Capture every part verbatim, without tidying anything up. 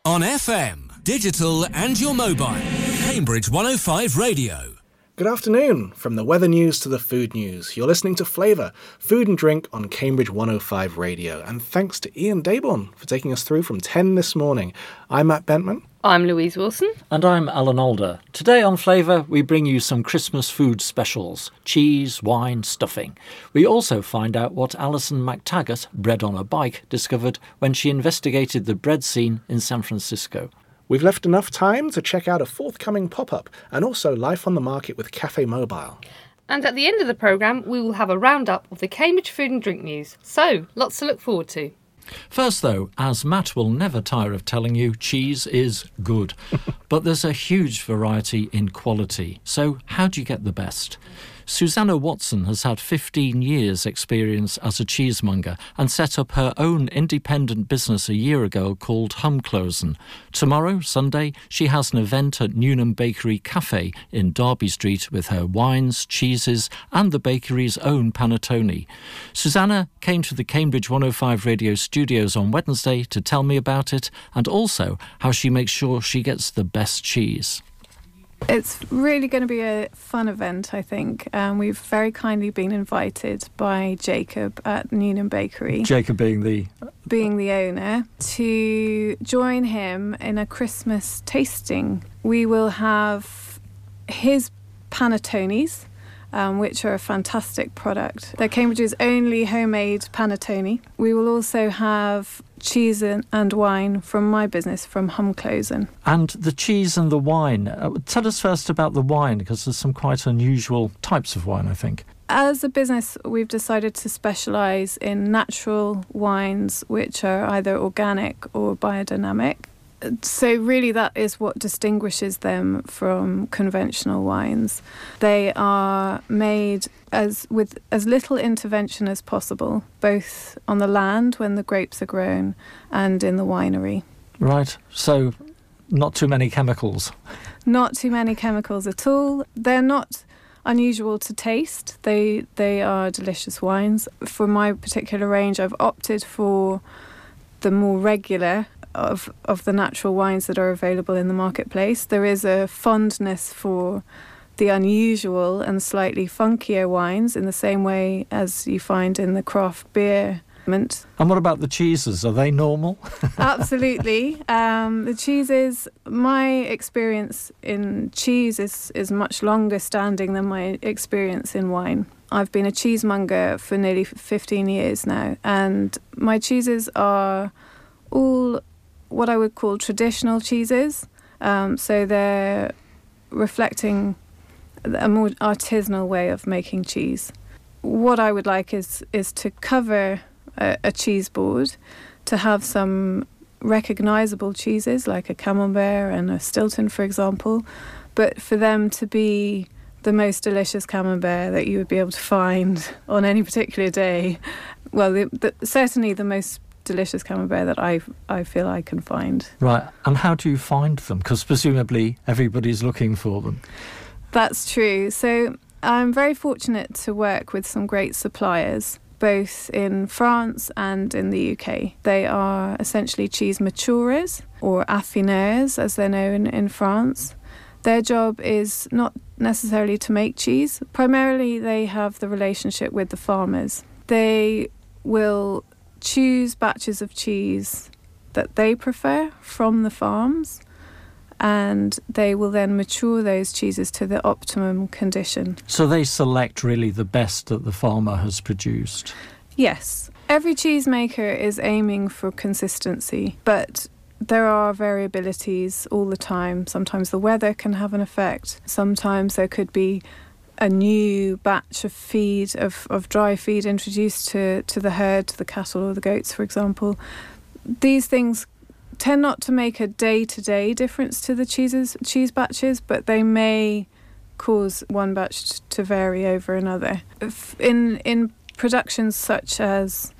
On F M, digital and your mobile. Cambridge one oh five Radio. Good afternoon. From the weather news to the food news, you're listening to Flavour, Food and Drink on Cambridge one oh five Radio. And thanks to Ian Dayborn for taking us through from ten this morning. I'm Matt Bentman. I'm Louise Wilson. And I'm Alan Alder. Today on Flavour, we bring you some Christmas food specials. Cheese, wine, stuffing. We also find out what Alison McTaggart, bred on a bike, discovered when she investigated the bread scene in San Francisco. We've left enough time to check out a forthcoming pop-up and also Life on the Market with Cafe Mobile. And at the end of the programme, we will have a roundup of the Cambridge food and drink news. So, lots to look forward to. First, though, as Matt will never tire of telling you, cheese is good. But there's a huge variety in quality. So how do you get the best? Susanna Watson has had fifteen years' experience as a cheesemonger and set up her own independent business a year ago called Humclosen. Tomorrow, Sunday, she has an event at Newnham Bakery Cafe in Derby Street with her wines, cheeses and the bakery's own panettone. Susanna came to the Cambridge one oh five Radio studios on Wednesday to tell me about it and also how she makes sure she gets the best cheese. It's really going to be a fun event, I think. Um, we've very kindly been invited by Jacob at Newnham Bakery. Jacob being the... Being the owner, to join him in a Christmas tasting. We will have his panettones, um, which are a fantastic product. They're Cambridge's only homemade panettone. We will also have cheese and wine from my business, from Humclosen. And the cheese and the wine. Uh, tell us first about the wine, because there's some quite unusual types of wine, I think. As a business, we've decided to specialise in natural wines, which are either organic or biodynamic. So really that is what distinguishes them from conventional wines. They are made as with as little intervention as possible, both on the land when the grapes are grown and in the winery. Right, so not too many chemicals. Not too many chemicals at all. They're not unusual to taste. They they are delicious wines. For my particular range, I've opted for the more regular of of the natural wines that are available in the marketplace. There is a fondness for the unusual and slightly funkier wines in the same way as you find in the craft beer. And what about the cheeses? Are they normal? Absolutely. Um, the cheeses, my experience in cheese is, is much longer standing than my experience in wine. I've been a cheesemonger for nearly fifteen years now, and my cheeses are all what I would call traditional cheeses. Um, so they're reflecting a more artisanal way of making cheese. What I would like is is to cover a, a cheese board, to have some recognisable cheeses like a Camembert and a Stilton, for example, but for them to be the most delicious Camembert that you would be able to find on any particular day. Well, the, the, certainly the most delicious Camembert that I I feel I can find. Right, and how do you find them? Because presumably everybody's looking for them. That's true. So I'm very fortunate to work with some great suppliers, both in France and in the U K. They are essentially cheese maturers, or affineurs as they're known in France. Their job is not necessarily to make cheese. Primarily they have the relationship with the farmers. They will choose batches of cheese that they prefer from the farms, and they will then mature those cheeses to the optimum condition. So they select really the best that the farmer has produced? Yes. Every cheesemaker is aiming for consistency, but there are variabilities all the time. Sometimes the weather can have an effect. Sometimes there could be a new batch of feed, of, of dry feed introduced to, to the herd, to the cattle or the goats, for example. These things tend not to make a day-to-day difference to the cheeses, cheese batches, but they may cause one batch to vary over another. If in in productions such as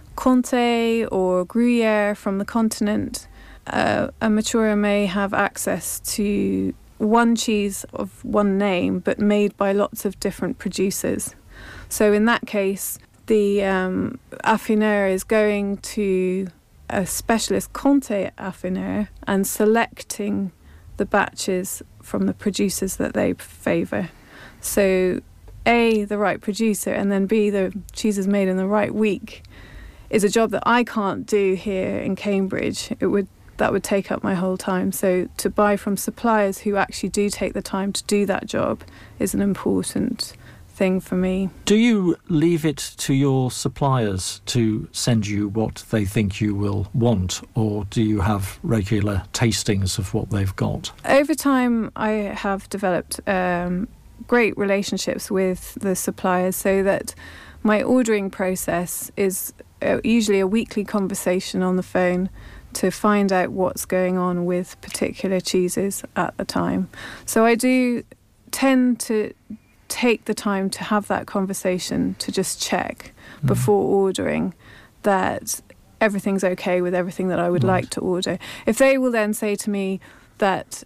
Comté or Gruyère from the continent, uh, a maturer may have access to one cheese of one name, but made by lots of different producers. So in that case, the um, affineur is going to a specialist Comté affineur and selecting the batches from the producers that they favour. So A, the right producer, and then B, the cheese is made in the right week, is a job that I can't do here in Cambridge. It would that would take up my whole time. So to buy from suppliers who actually do take the time to do that job is an important thing for me. Do you leave it to your suppliers to send you what they think you will want, or do you have regular tastings of what they've got? Over time, I have developed um, great relationships with the suppliers, so that my ordering process is uh, usually a weekly conversation on the phone to find out what's going on with particular cheeses at the time. So I do tend to take the time to have that conversation, to just check mm. before ordering that everything's okay with everything that I would right. like to order. If they will then say to me that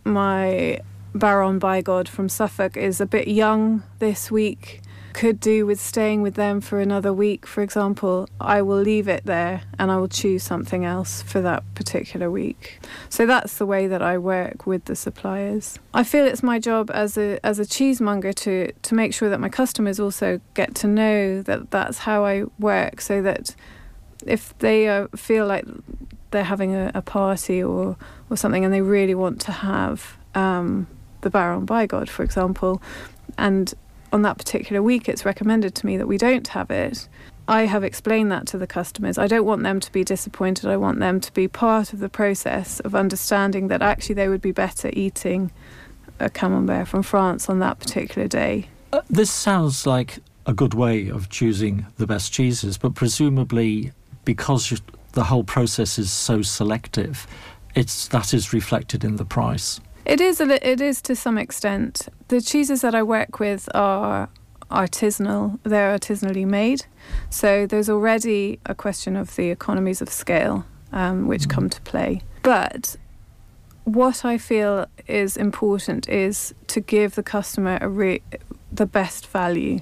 my Baron Bigod from Suffolk is a bit young this week, could do with staying with them for another week, for example, I will leave it there and I will choose something else for that particular week. So that's the way that I work with the suppliers. I feel it's my job as a as a cheesemonger to, to make sure that my customers also get to know that that's how I work, so that if they uh, feel like they're having a, a party or, or something and they really want to have um, the Baron Bigod, for example, and on that particular week it's recommended to me that we don't have it, I have explained that to the customers. I don't want them to be disappointed. I want them to be part of the process of understanding that actually they would be better eating a camembert from France on that particular day. Uh, this sounds like a good way of choosing the best cheeses, but presumably because you, the whole process is so selective, it's that is reflected in the price. It is a li- it is to some extent. The cheeses that I work with are artisanal. They're artisanally made. So there's already a question of the economies of scale um, which come to play. But what I feel is important is to give the customer a re- the best value.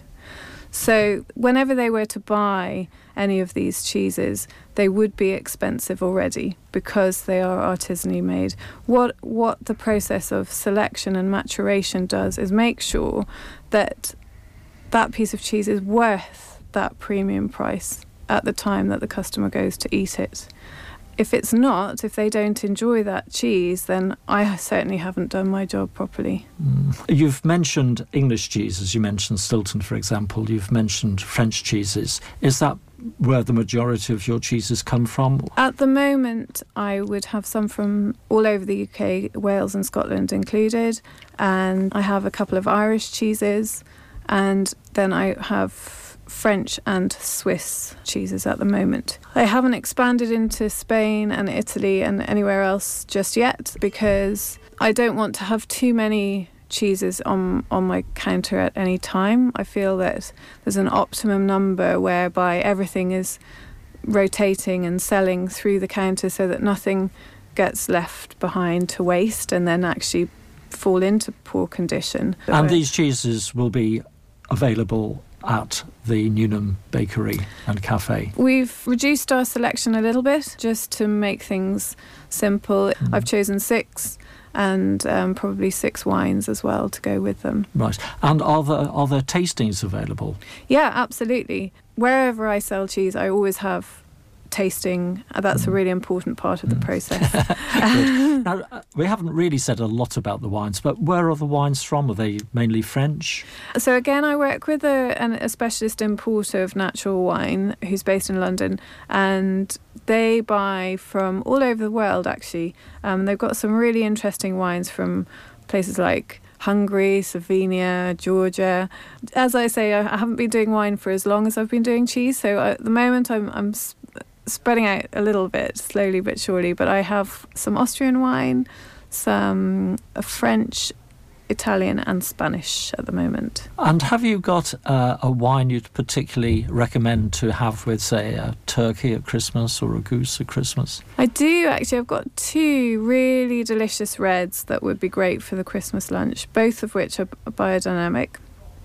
So whenever they were to buy any of these cheeses, they would be expensive already because they are artisanally made. What what the process of selection and maturation does is make sure that that piece of cheese is worth that premium price at the time that the customer goes to eat it. If it's not, if they don't enjoy that cheese, then I certainly haven't done my job properly. Mm. You've mentioned English cheeses. You mentioned Stilton, for example. You've mentioned French cheeses. Is that where the majority of your cheeses come from? At the moment, I would have some from all over the U K, Wales and Scotland included. And I have a couple of Irish cheeses. And then I have French and Swiss cheeses at the moment. I haven't expanded into Spain and Italy and anywhere else just yet because I don't want to have too many cheeses on on my counter at any time. I feel that there's an optimum number whereby everything is rotating and selling through the counter so that nothing gets left behind to waste and then actually fall into poor condition. And these cheeses will be available at the Newnham Bakery and Cafe. We've reduced our selection a little bit just to make things simple. Mm. I've chosen six and um, probably six wines as well to go with them. Right. And are there, are there tastings available? Yeah, absolutely. Wherever I sell cheese, I always have tasting. That's mm. a really important part of mm. the process. Now, uh, we haven't really said a lot about the wines, but where are the wines from? Are they mainly French? So again, I work with a, an, a specialist importer of natural wine who's based in London, and they buy from all over the world, actually. Um, they've got some really interesting wines from places like Hungary, Slovenia, Georgia. As I say, I haven't been doing wine for as long as I've been doing cheese, so at the moment I'm, I'm spreading out a little bit, slowly but surely, but I have some Austrian wine, some French, Italian and Spanish at the moment. And have you got uh, a wine you'd particularly recommend to have with, say, a turkey at Christmas or a goose at Christmas? I do, actually. I've got two really delicious reds that would be great for the Christmas lunch, both of which are biodynamic.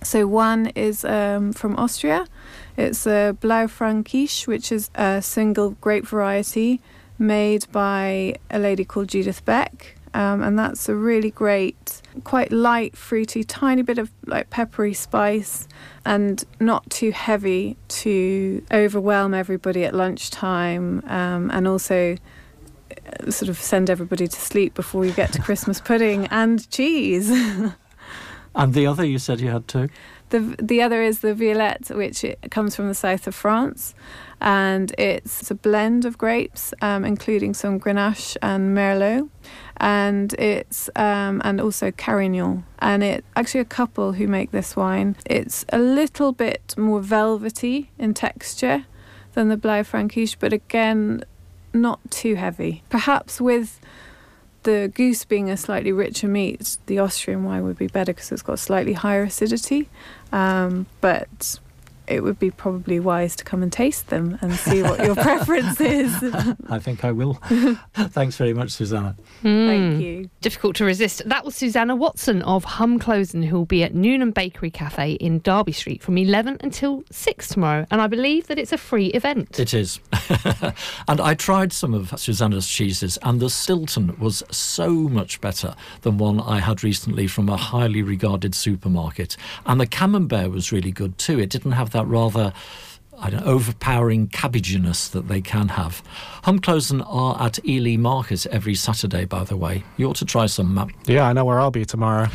So one is um, from Austria. It's a Blaufränkisch, which is a single grape variety made by a lady called Judith Beck. Um, and that's a really great, quite light, fruity, tiny bit of like peppery spice, and not too heavy to overwhelm everybody at lunchtime, um, and also sort of send everybody to sleep before you get to Christmas pudding and cheese. And the other you said you had too? The the other is the Violette, which it comes from the south of France, and it's a blend of grapes, um, including some Grenache and Merlot, and it's um, and also Carignan. And it actually a couple who make this wine. It's a little bit more velvety in texture than the Blaufränkisch, but again, not too heavy. Perhaps with the goose being a slightly richer meat, the Austrian wine would be better because it's got slightly higher acidity. Um, but it would be probably wise to come and taste them and see what your preference is. I think I will. Thanks very much, Susanna. Mm. Thank you. Difficult to resist. That was Susanna Watson of Hum Closen, who will be at Newnham Bakery Cafe in Derby Street from eleven until six tomorrow. And I believe that it's a free event. It is. And I tried some of Susanna's cheeses, and the Stilton was so much better than one I had recently from a highly regarded supermarket. And the Camembert was really good too. It didn't have that rather, I don't know, overpowering cabbaginess that they can have. Hum Closen are at Ely Market every Saturday, by the way. You ought to try some, Matt. Yeah, I know where I'll be tomorrow.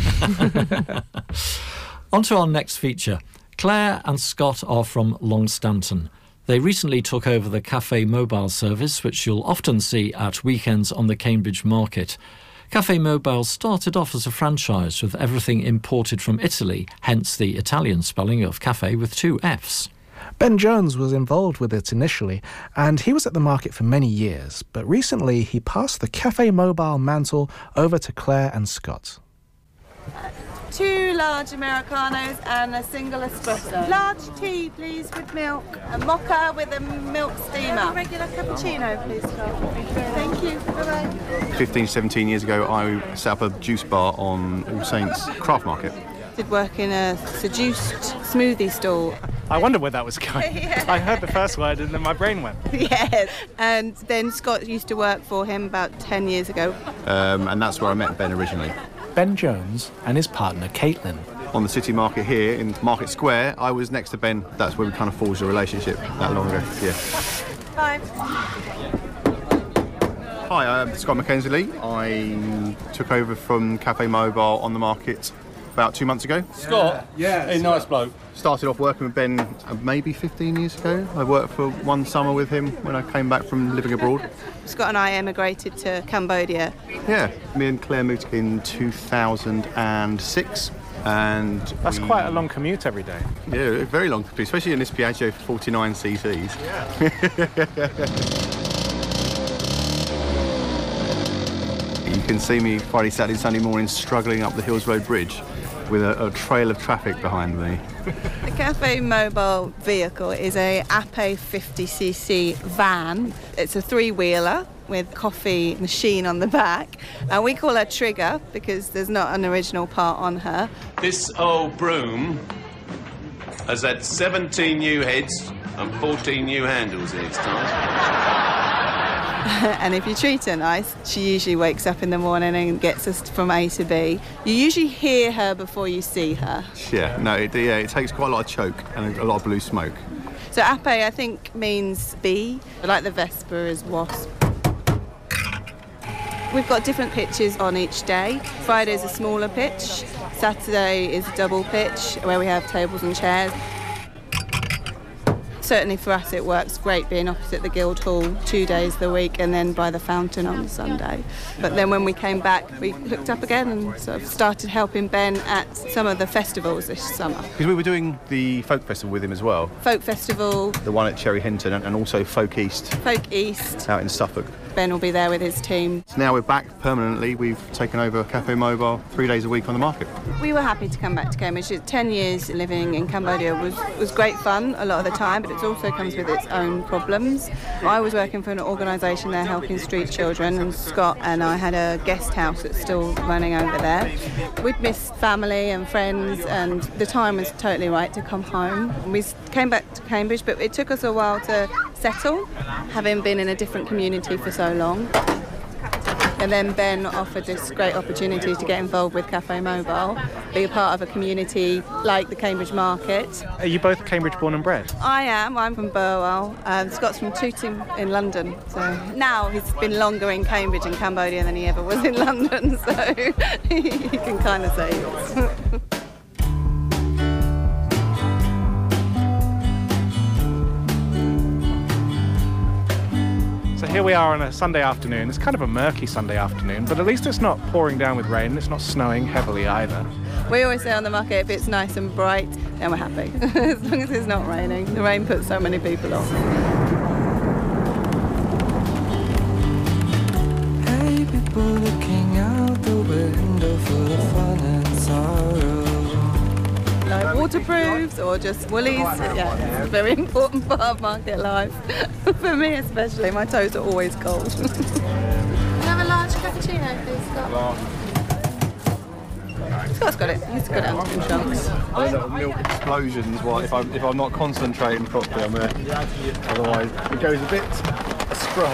On to our next feature. Claire and Scott are from Longstanton. They recently took over the Café Mobile service, which you'll often see at weekends on the Cambridge market. Café Mobile started off as a franchise with everything imported from Italy, hence the Italian spelling of café with two F's. Ben Jones was involved with it initially, and he was at the market for many years, but recently he passed the Café Mobile mantle over to Claire and Scott. Two large Americanos and a single espresso. Large tea, please, with milk. A mocha with a milk steamer. A regular cappuccino, please, Scott. Thank you. Bye-bye. fifteen, seventeen years ago, I set up a juice bar on All Saints Craft Market. Did work in a seduced smoothie stall. I wondered where that was going. Yeah. I heard the first word and then my brain went. Yes. And then Scott used to work for him about ten years ago. Um, and that's where I met Ben originally. Ben Jones and his partner Caitlin. On the city market here in Market Square, I was next to Ben. That's where we kind of forged a relationship that long ago. Yeah. Bye. Hi, I'm Scott McKenzie. I took over from Café Mobile on the market about two months ago. Scott? Yeah. Hey, nice bloke. Started off working with Ben uh, maybe fifteen years ago. I worked for one summer with him when I came back from living abroad. Scott and I emigrated to Cambodia. Yeah, me and Claire moved in two thousand six. And that's we, quite a long commute every day. Yeah, very long commute, especially in this Piaggio forty-nine C Cs. Yeah. You can see me Friday, Saturday, Sunday morning struggling up the Hills Road Bridge with a, a trail of traffic behind me. The Café Mobile vehicle is a Ape fifty c c van. It's a three-wheeler with coffee machine on the back. And we call her Trigger because there's not an original part on her. This old broom has had seventeen new heads and fourteen new handles in its time. And if you treat her nice, she usually wakes up in the morning and gets us from A to B. You usually hear her before you see her. Yeah, no, it, yeah, it takes quite a lot of choke and a lot of blue smoke. So Ape, I think, means bee, like the Vespa is wasp. We've got different pitches on each day. Friday's a smaller pitch. Saturday is a double pitch where we have tables and chairs. Certainly for us it works great being opposite the Guildhall two days a week and then by the fountain on the Sunday. But then when we came back we hooked up again and sort of started helping Ben at some of the festivals this summer. Because we were doing the folk festival with him as well. Folk Festival. The one at Cherry Hinton and also Folk East. Folk East. Out in Suffolk. Ben will be there with his team. So now we're back permanently. We've taken over Cafe Mobile three days a week on the market. We were happy to come back to Cambridge. Ten years living in Cambodia was, was great fun a lot of the time, but it also comes with its own problems. I was working for an organisation there helping street children, and Scott and I had a guest house that's still running over there. We'd missed family and friends, and the time was totally right to come home. We came back to Cambridge, but it took us a while to settle, having been in a different community for so long. And then Ben offered this great opportunity to get involved with Cafe Mobile, be a part of a community like the Cambridge Market. Are you both Cambridge born and bred? I am. I'm from Burwell. Um, Scott's from Tooting in London. So now he's been longer in Cambridge and Cambodia than he ever was in London, so you can kind of say yes. So here we are on a Sunday afternoon. It's kind of a murky Sunday afternoon, but at least it's not pouring down with rain. It's not snowing heavily either. We always say on the market, if it's nice and bright, then we're happy. As long as it's not raining. The rain puts so many people off. Hey, people looking out the window full of fun and sorrow. Like waterproofs or just woolies, yeah, it's a very important part of market life. For me especially, my toes are always cold. Can I have a large cappuccino, please, Scott? Scott's got it, he's got it under control. I don't know, milk explosions while if I'm, if I'm not concentrating properly on there. Otherwise, it goes a bit astray.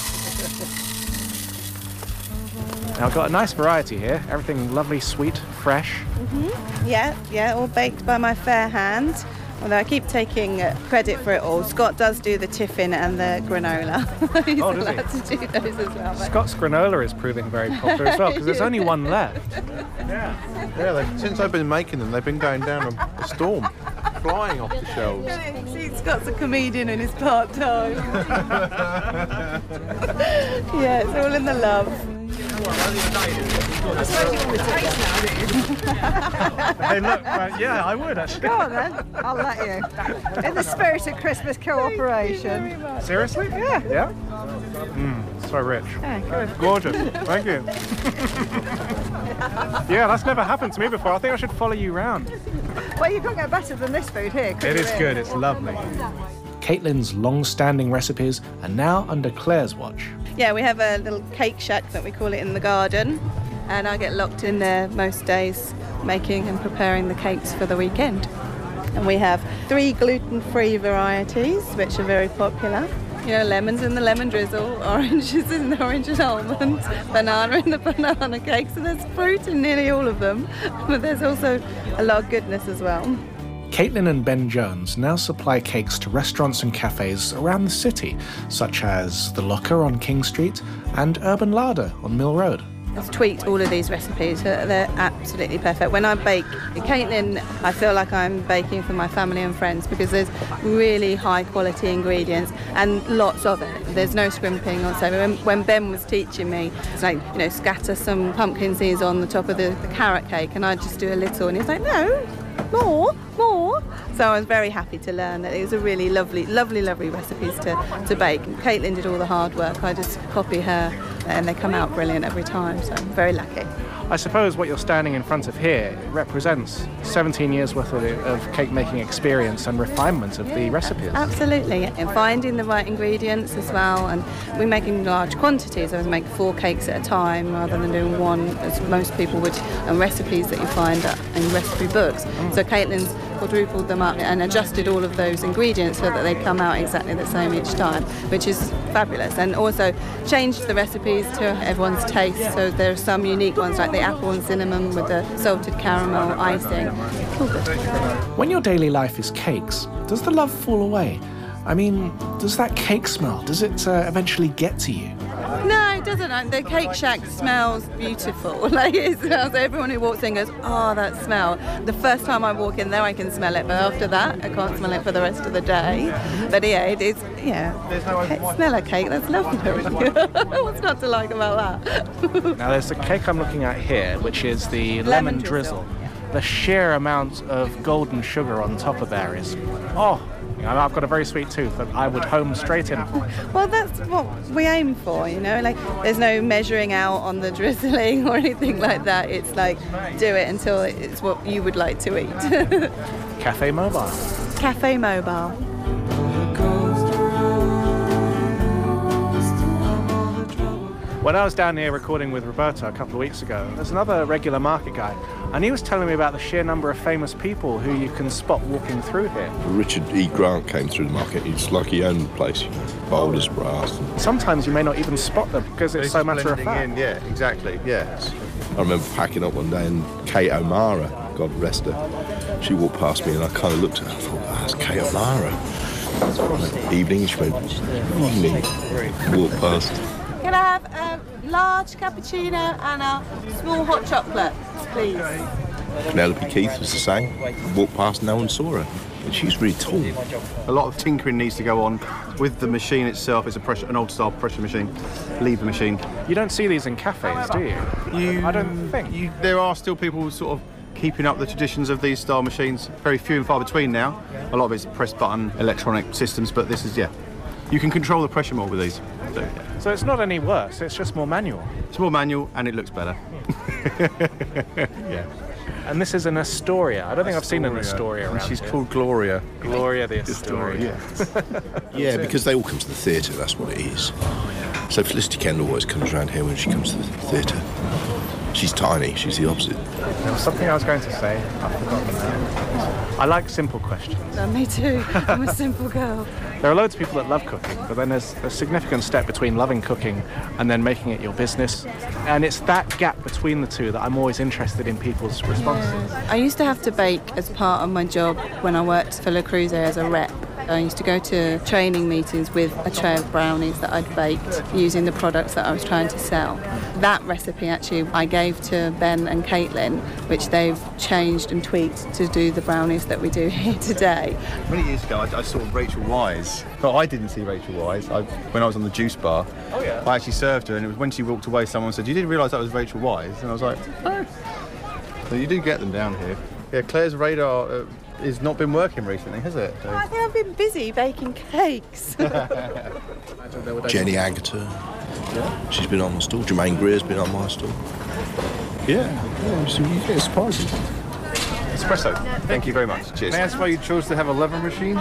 Now I've got a nice variety here. Everything lovely, sweet, fresh. Mm-hmm. Yeah, yeah, all baked by my fair hand. Although I keep taking uh, credit for it all. Scott does do the tiffin and the granola. He's Oh, does he? allowed to do those as well. but- Scott's granola is proving very popular as well, because there's only one left. Yeah, they, since I've been making them, they've been going down a, a storm, flying off the shelves. See, Scott's a comedian and he's part-time. Yeah, it's all in the love. I suppose you want to taste now, do you? Hey, look, uh, yeah, I would actually. Go on then, I'll let you. In the spirit of Christmas cooperation. Seriously? Yeah. Yeah? Mmm, so rich. Yeah, good. Gorgeous. Thank you. Yeah, that's never happened to me before. I think I should follow you round. Well, you can't get better than this food here, could It you is really? good, it's lovely. Caitlin's long-standing recipes are now under Claire's watch. Yeah, we have a little cake shack that we call it in the garden, and I get locked in there most days making and preparing the cakes for the weekend. And we have three gluten-free varieties which are very popular. You know, lemons in the lemon drizzle, oranges in the orange and almond, banana in the banana cake. So there's fruit in nearly all of them, but there's also a lot of goodness as well. Caitlin and Ben Jones now supply cakes to restaurants and cafes around the city, such as The Locker on King Street and Urban Larder on Mill Road. I've tweaked all of these recipes. They're they're absolutely perfect. When I bake, Caitlin, I feel like I'm baking for my family and friends because there's really high quality ingredients and lots of it. There's no scrimping or so. When, when Ben was teaching me, it's like, you know, scatter some pumpkin seeds on the top of the, the carrot cake, and I'd just do a little, and he's like, no, more, more. So I was very happy to learn that it was a really lovely, lovely, lovely recipes to, to bake. And Caitlin did all the hard work. I just copy her, and they come out brilliant every time. So I'm very lucky. I suppose what you're standing in front of here represents seventeen years worth of, of cake making experience and refinement of the recipes. Absolutely, and finding the right ingredients as well. And we're making large quantities. I was making four cakes at a time rather than doing one, as most people would, and recipes that you find in recipe books. Mm. So Caitlin's quadrupled them up and adjusted all of those ingredients so that they come out exactly the same each time, which is fabulous. And also changed the recipes to everyone's taste. So there are some unique ones like the apple and cinnamon with the salted caramel icing. All good. When your daily life is cakes, does the love fall away? I mean, does that cake smell, does it uh, eventually get to you? No, it doesn't. Like, the cake shack smells beautiful. Like, it smells, everyone who walks in goes, oh, that smell. The first time I walk in there, I can smell it, but after that, I can't smell it for the rest of the day. But yeah, it is, yeah, cake, smell a cake, that's lovely. What's not to like about that? Now there's the cake I'm looking at here, which is the lemon, Lemon drizzle. drizzle. The sheer amount of golden sugar on top of there is, oh, cooking. I- I've got a very sweet tooth that I would home straight in for. Well, that's what we aim for, you know, like there's no measuring out on the drizzling or anything like that. It's like do it until it's what you would like to eat. Cafe Mobile. Cafe Mobile. When I was down here recording with Roberta a couple of weeks ago, there's another regular market guy, and he was telling me about the sheer number of famous people who you can spot walking through here. Richard E. Grant came through the market. It's like he owned the place, you know, Boulders Brass. Sometimes you may not even spot them because it's so matter of fact. In, yeah, exactly, yeah. I remember packing up one day and Kate O'Mara, God rest her, she walked past me and I kind of looked at her and I thought, oh, that's Kate O'Mara. Evening, she went, evening, walked past. Can I have a large cappuccino and a small hot chocolate, please? Penelope Keith was the same. Walked past, no one saw her. And she's really tall. A lot of tinkering needs to go on with the machine itself. It's a pressure, an old-style pressure machine, lever machine. You don't see these in cafes, do you? You I don't think. You, there are still people sort of keeping up the traditions of these style machines. Very few and far between now. A lot of it's press-button electronic systems, but this is, yeah. You can control the pressure more with these. So, yeah. So it's not any worse, it's just more manual. It's more manual and it looks better. Yeah. And this is an Astoria. I don't think I've seen an Astoria around She's here. called Gloria. Gloria the Astoria. Yeah, because they all come to the theatre, that's what it is. So Felicity Kendall always comes around here when she comes to the theatre. She's tiny, she's the opposite. There was something I was going to say, I've forgotten now. I like simple questions. No, me too. I'm a simple girl. There are loads of people that love cooking, but then there's a significant step between loving cooking and then making it your business. And it's that gap between the two that I'm always interested in people's responses. Yeah. I used to have to bake as part of my job when I worked for Le Creuset as a rep. I used to go to training meetings with a tray of brownies that I'd baked using the products that I was trying to sell. That recipe actually I gave to Ben and Caitlin, which they've changed and tweaked to do the brownies that we do here today. Many years ago, I, I saw Rachel Wise. But I didn't see Rachel Wise. I, when I was on the juice bar, oh, yeah. I actually served her, and it was when she walked away, someone said, "You didn't realise that was Rachel Wise?" And I was like, "Oh." So you do get them down here. Yeah, Claire's radar uh, has not been working recently, has it? Oh, I think I've been busy baking cakes. Jenny Agata, yeah. She's been on my stall. Jermaine Greer's been on my stall. Yeah, yeah, so you get surprises. Espresso. Thank you very much. Cheers. May I ask why you chose to have a lever machine?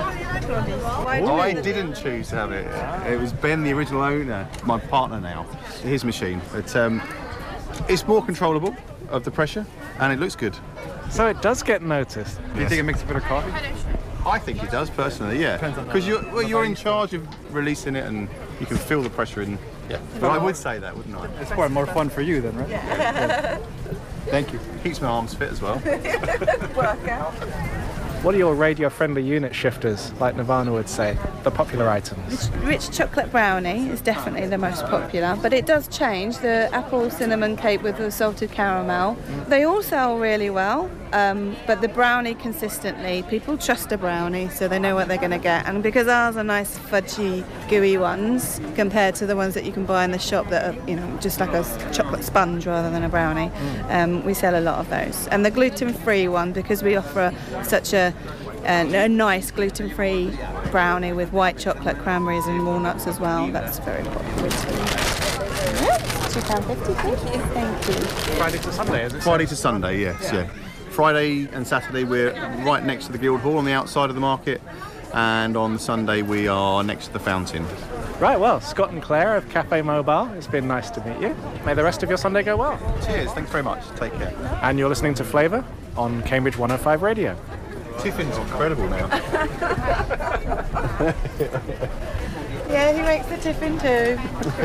I didn't choose to have it. It was Ben, the original owner, my partner now. His machine. But um, it's more controllable of the pressure, and it looks good. So it does get noticed. Do you think it makes a bit of coffee? I think it does, personally, yeah. Because you're, well, you're in charge of releasing it, and you can feel the pressure in. Yeah. But I would say that, wouldn't I? It's quite more fun for you then, right? Yeah. Thank you. Keeps my arms fit as well. Workout. What are your radio-friendly unit shifters, like Nirvana would say, the popular items? Rich chocolate brownie is definitely the most popular, but it does change. The apple cinnamon cake with the salted caramel, they all sell really well, um, but the brownie consistently, people trust a brownie, so they know what they're going to get. And because ours are nice fudgy, gooey ones, compared to the ones that you can buy in the shop that are, you know, just like a chocolate sponge rather than a brownie, um, we sell a lot of those. And the gluten-free one, because we offer such a And a nice gluten-free brownie with white chocolate, cranberries and walnuts as well. That's very popular too. two pounds fifty, thank you. Thank you. Friday to Sunday, is it? Friday to Sunday, yes, yeah. yeah. Friday and Saturday we're right next to the Guildhall on the outside of the market, and on Sunday we are next to the fountain. Right, well, Scott and Claire of Cafe Mobile, it's been nice to meet you. May the rest of your Sunday go well. Cheers, thanks very much. Take care. And you're listening to Flavour on Cambridge one oh five Radio. Tiffin's incredible now. Yeah, he makes the tiffin too.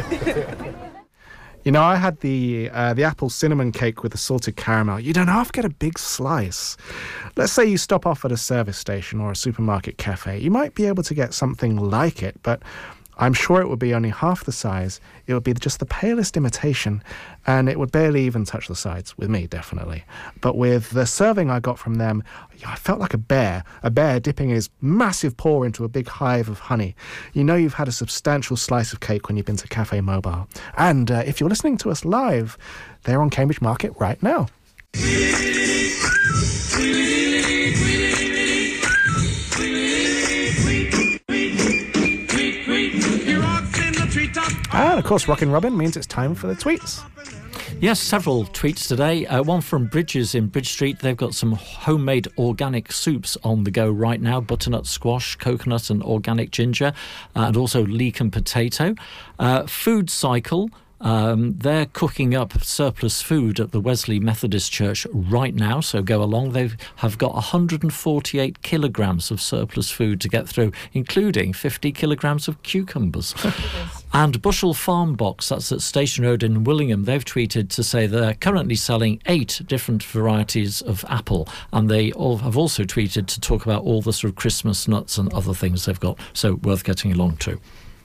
You know, I had the uh, the apple cinnamon cake with the salted caramel. You don't half get a big slice. Let's say you stop off at a service station or a supermarket cafe. You might be able to get something like it, but I'm sure it would be only half the size. It would be just the palest imitation, and it would barely even touch the sides, with me, definitely. But with the serving I got from them, I felt like a bear, a bear dipping his massive paw into a big hive of honey. You know you've had a substantial slice of cake when you've been to Cafe Mobile. And uh, if you're listening to us live, they're on Cambridge Market right now. course, Rockin' Robin means it's time for the tweets. Yes, several tweets today. Uh, one from Bridges in Bridge Street. They've got some homemade organic soups on the go right now. Butternut squash, coconut and organic ginger, uh, and also leek and potato. Uh, Food Cycle. Um, they're cooking up surplus food at the Wesley Methodist Church right now, so go along. They have got one hundred forty-eight kilograms of surplus food to get through, including fifty kilograms of cucumbers. And Bushel Farm Box, that's at Station Road in Willingham, they've tweeted to say they're currently selling eight different varieties of apple, and they all have also tweeted to talk about all the sort of Christmas nuts and other things they've got, so worth getting along to.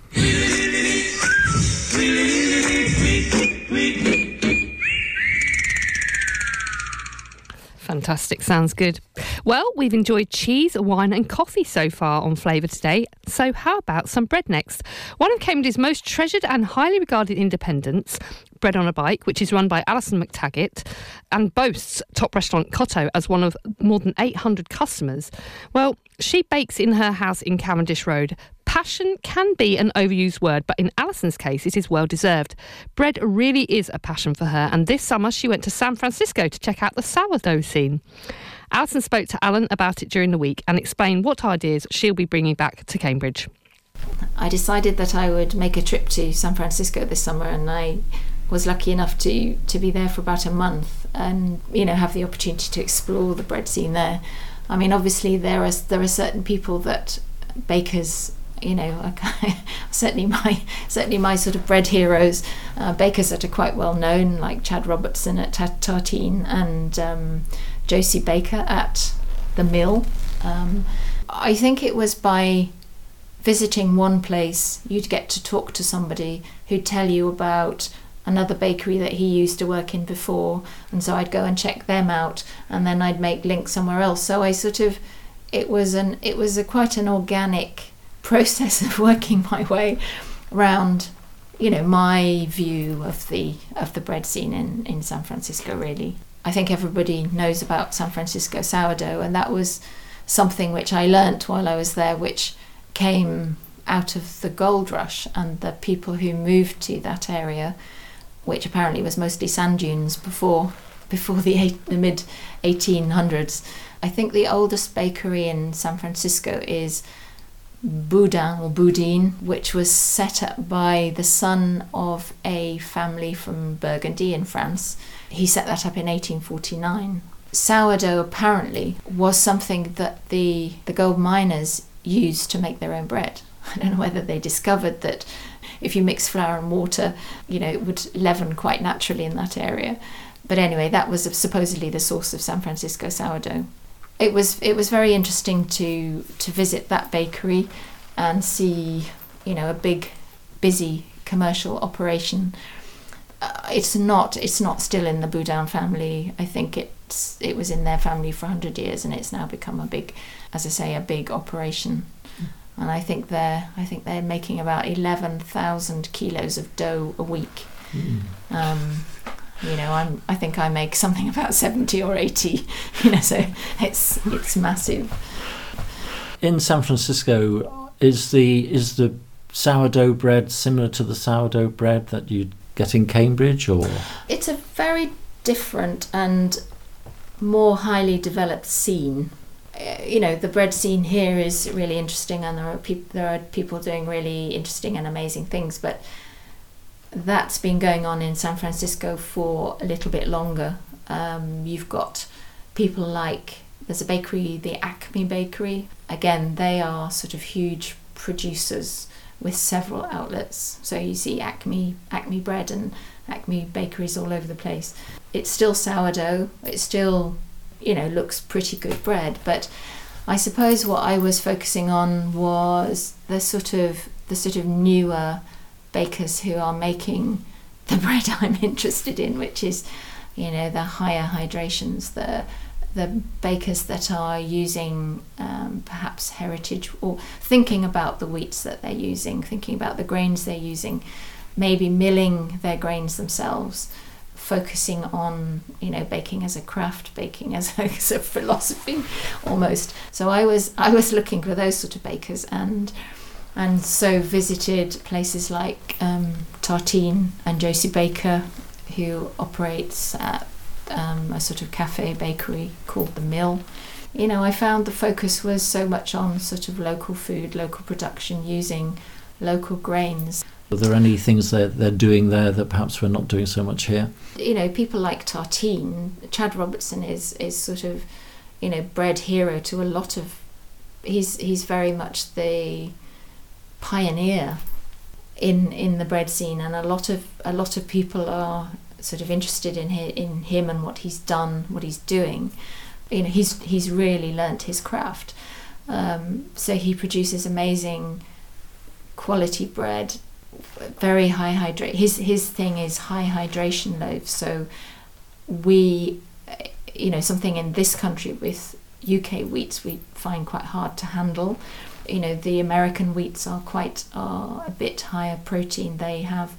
Fantastic, sounds good. Well, we've enjoyed cheese, wine and coffee so far on Flavour today, so how about some bread next? One of Cambridge's most treasured and highly regarded independents, Bread on a Bike, which is run by Alison McTaggart and boasts top restaurant Cotto as one of more than eight hundred customers. Well, she bakes in her house in Cavendish Road. Passion can be an overused word, but in Alison's case, it is well deserved. Bread really is a passion for her, and this summer she went to San Francisco to check out the sourdough scene. Alison spoke to Alan about it during the week and explained what ideas she'll be bringing back to Cambridge. I decided that I would make a trip to San Francisco this summer, and I was lucky enough to to be there for about a month and, you know, have the opportunity to explore the bread scene there. I mean, obviously there are there are certain people that bakers, you know, are certainly my certainly my sort of bread heroes, uh, bakers that are quite well known, like Chad Robertson at Tartine and um, Josie Baker at the Mill. Um, I think it was by visiting one place you'd get to talk to somebody who'd tell you about another bakery that he used to work in before, and so I'd go and check them out, and then I'd make links somewhere else. So I sort of, it was an it was a quite an organic process of working my way around, you know, my view of the of the bread scene in in San Francisco. Really, I think everybody knows about San Francisco sourdough, and that was something which I learnt while I was there, which came out of the gold rush and the people who moved to that area, which apparently was mostly sand dunes before before the, eight, the mid eighteen hundreds. I think the oldest bakery in San Francisco is Boudin or Boudin, which was set up by the son of a family from Burgundy in France. He set that up in eighteen forty-nine. Sourdough apparently was something that the, the gold miners used to make their own bread. I don't know whether they discovered that if you mix flour and water, you know, it would leaven quite naturally in that area. But anyway, that was supposedly the source of San Francisco sourdough. It was it was very interesting to to visit that bakery and see, you know, a big, busy commercial operation. Uh, it's not it's not still in the Boudin family. I think it's it was in their family for one hundred years, and it's now become a big, as I say, a big operation. And I think they're I think they're making about eleven thousand kilos of dough a week. Mm. Um, you know, I'm I think I make something about seventy or eighty. You know, so it's it's massive. In San Francisco, is the is the sourdough bread similar to the sourdough bread that you get in Cambridge, or? It's a very different and more highly developed scene. You know, the bread scene here is really interesting, and there are people there are people doing really interesting and amazing things, but that's been going on in San Francisco for a little bit longer. Um, you've got people like, there's a bakery, the Acme Bakery. Again, they are sort of huge producers with several outlets. So you see Acme, Acme bread and Acme bakeries all over the place. It's still sourdough. It still, you know, looks pretty good bread. But I suppose what I was focusing on was the sort of the sort of newer bakers who are making the bread I'm interested in, which is, you know, the higher hydrations, the the bakers that are using um, perhaps heritage, or thinking about the wheats that they're using, thinking about the grains they're using, maybe milling their grains themselves, focusing on, you know, baking as a craft, baking as a, as a philosophy almost. So I was I was looking for those sort of bakers, and and so visited places like um, Tartine and Josie Baker, who operates at um, a sort of cafe bakery called The Mill. You know, I found the focus was so much on sort of local food, local production, using local grains. Are there any things that they're doing there that perhaps we're not doing so much here? You know, people like Tartine, Chad Robertson is is sort of, you know, bread hero to a lot of, he's he's very much the pioneer in in the bread scene, and a lot of a lot of people are sort of interested in hi, in him and what he's done, what he's doing. You know, he's he's really learnt his craft. Um, so he produces amazing quality bread, very high hydrate. His his thing is high hydration loaves. So we, you know, something in this country with U K wheats we find quite hard to handle. You know, the American wheats are quite are a bit higher protein. They have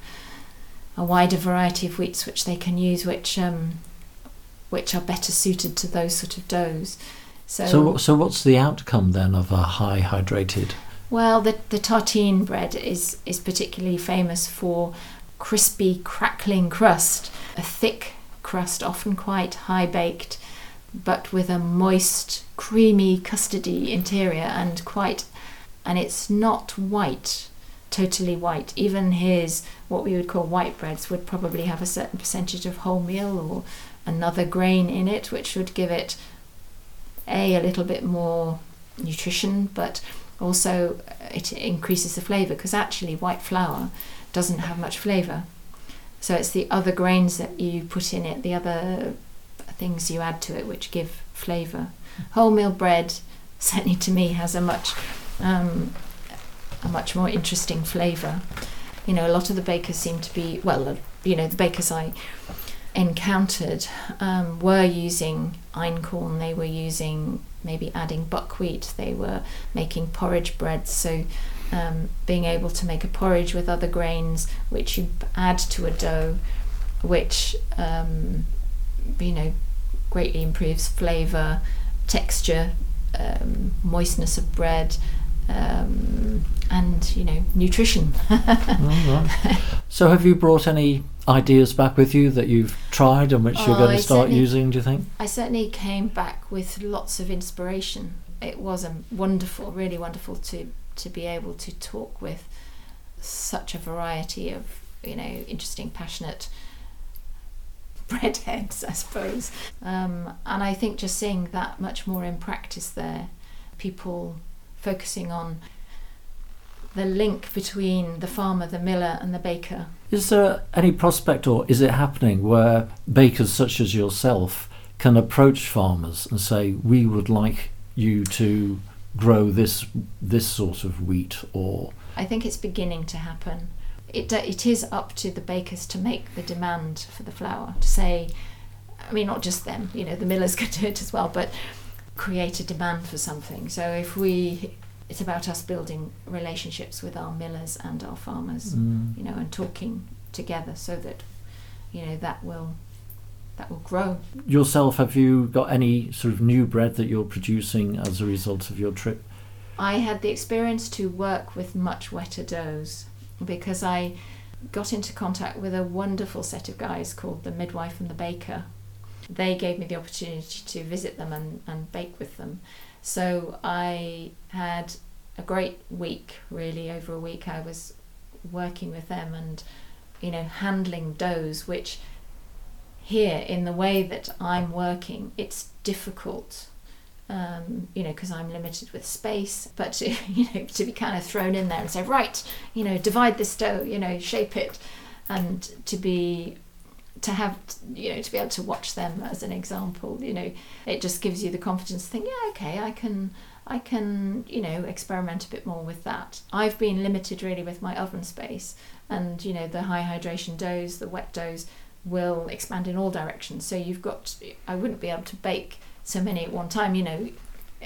a wider variety of wheats which they can use, which um, which are better suited to those sort of doughs. So, so, so what's the outcome then of a high hydrated? Well, the the Tartine bread is is particularly famous for crispy, crackling crust, a thick crust, often quite high baked, but with a moist, creamy, custardy interior, and quite, and it's not white, totally white. Even his, what we would call white breads, would probably have a certain percentage of wholemeal or another grain in it, which would give it a, a little bit more nutrition, but also it increases the flavour, because actually white flour doesn't have much flavour. So it's the other grains that you put in it, the other things you add to it, which give flavour. Wholemeal bread, certainly to me, has a much um, a much more interesting flavour. You know, a lot of the bakers seem to be, well, you know, the bakers I encountered um, were using einkorn, they were using, maybe adding buckwheat, they were making porridge breads. So um, being able to make a porridge with other grains, which you add to a dough, which, um, you know, greatly improves flavour, texture, um, moistness of bread, um, and, you know, nutrition. Right. So have you brought any ideas back with you that you've tried and which you're Oh, going I to start certainly- using, do you think? I certainly came back with lots of inspiration. It was a wonderful, really wonderful to to be able to talk with such a variety of, you know, interesting, passionate breadheads, I suppose. Um, and I think just seeing that much more in practice there, people focusing on the link between the farmer, the miller and the baker. Is there any prospect, or is it happening, where bakers such as yourself can approach farmers and say, we would like you to grow this this sort of wheat? Or I think it's beginning to happen. It it is up to the bakers to make the demand for the flour, to say, I mean, not just them, you know, the millers could do it as well, but create a demand for something. So if we, it's about us building relationships with our millers and our farmers, Mm. you know, and talking together so that, you know, that will that will grow. yourself, have you got any sort of new bread that you're producing as a result of your trip? I had the experience to work with much wetter doughs, because I got into contact with a wonderful set of guys called the Midwife and the Baker. They gave me the opportunity to visit them and, and bake with them. So I had a great week, really, over a week. I was working with them and, you know, handling doughs, which here, in the way that I'm working, it's difficult, um, you know, because I'm limited with space, but to, you know, to be kind of thrown in there and say, right, you know, divide this dough, you know, shape it, and to be, to have, you know, to be able to watch them as an example, you know, it just gives you the confidence to think, yeah, okay, I can, I can, you know, experiment a bit more with that. I've been limited really with my oven space, and, you know, the high hydration doughs, the wet doughs, will expand in all directions. So you've got, I wouldn't be able to bake so many at one time, you know,